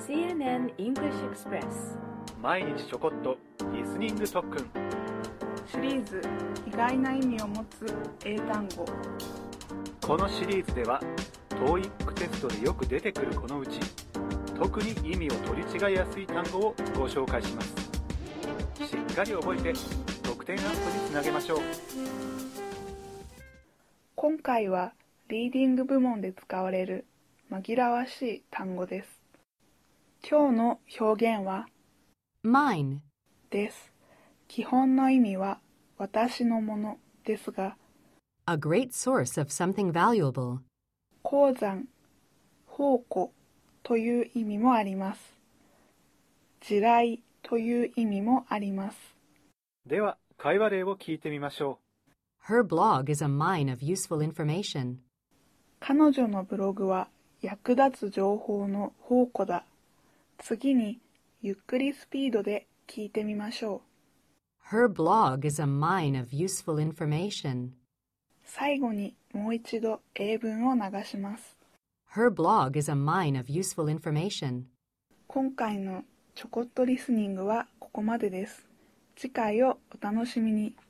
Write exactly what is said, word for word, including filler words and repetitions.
シーエヌエヌ English Express 毎日ちょこっとリスニング特訓シリーズ意外な意味を持つ英単語。 このシリーズでは トーイック テストでよく出てくるこのうち特に意味を取り違いやすい単語をご紹介します。しっかり覚えて得点アップにつなげましょう。 今回はリーディング部門で使われる紛らわしい単語です。今日の表現は mine です。基本の意味は私のものですが、 a great source of something valuable 鉱山、宝庫という意味もあります。地雷という意味もあります。 では会話例を聞いてみましょう。 Her blog is a mine of useful information. 彼女のブログは役立つ情報の宝庫だ。次にゆっくりスピードで聞いてみましょう。 Her blog is a mine of useful information. 最後にもう一度英文を流します。 Her blog is a mine of useful information. 今回のちょこっとリスニングはここまでです。次回をお楽しみに。